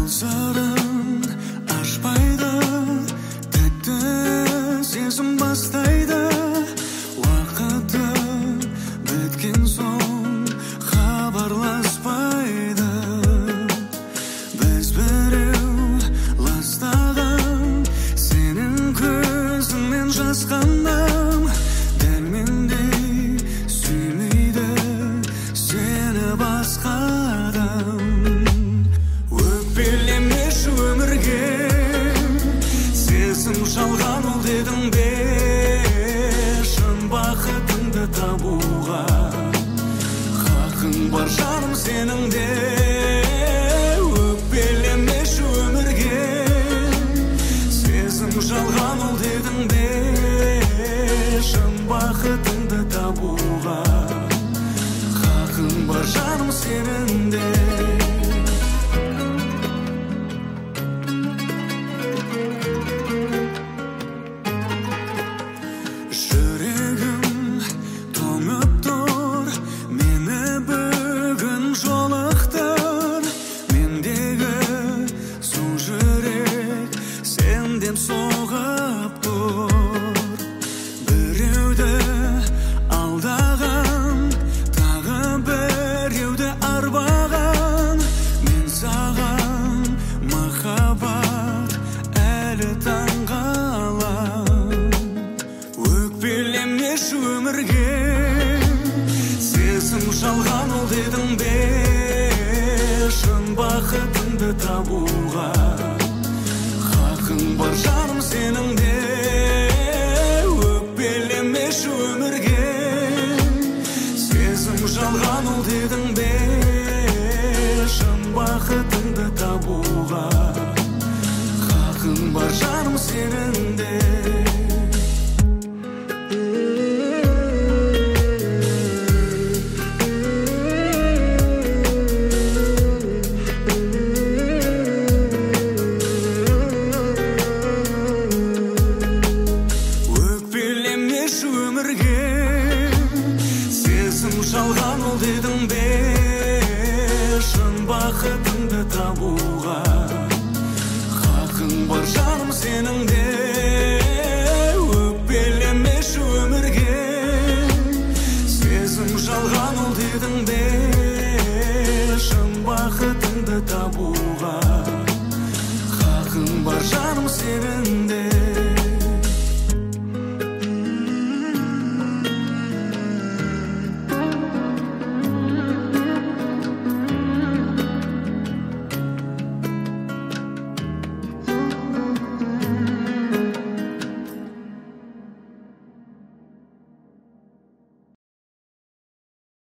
сырын ашпайды, тәтті сезім бастайды. Уақыты біткен соң хабарласпайды. Біз біреу ластаған сенің көзіңнен жасқанам. Дәл мендей сүймейді сені басқа адам. Өкпелемеші өмірге, сезім жалған ол дедің бе? Шын бақытыңды табуға хақың бар жаным сенің де. Өкпелемеші өмірге, сезім жалған ол дедің бе? Шын бақытыңды табуға хақың бар жаным сенің де. Жүрегім тоңып тұр, мені бүгін жолықтыр. Мендегі су жүрек сен деп соғып тұр. Біреуді алдаған, тағы біреуді арбаған. Мен саған махаббат әлі таңғалам. Өкпелемеші өмірге, сезім жалған ол дедің бе? Шын бақытыңды табуға хақың бар жаным сенің де. Өкпелемеші өмірге, сезім жалған ол дедің бе? Шын бақытыңды табуға хақың бар жаным сенің де. Өкпелемеші өмірге, сезім жалған ол дедің бе? Шын бақытыңды табуға хақың бар жаным сенің де. Өкпелемеші өмірге, сезім жалған ол дедің бе? Шын бақытыңды табуға хақың бар жаным сенің де.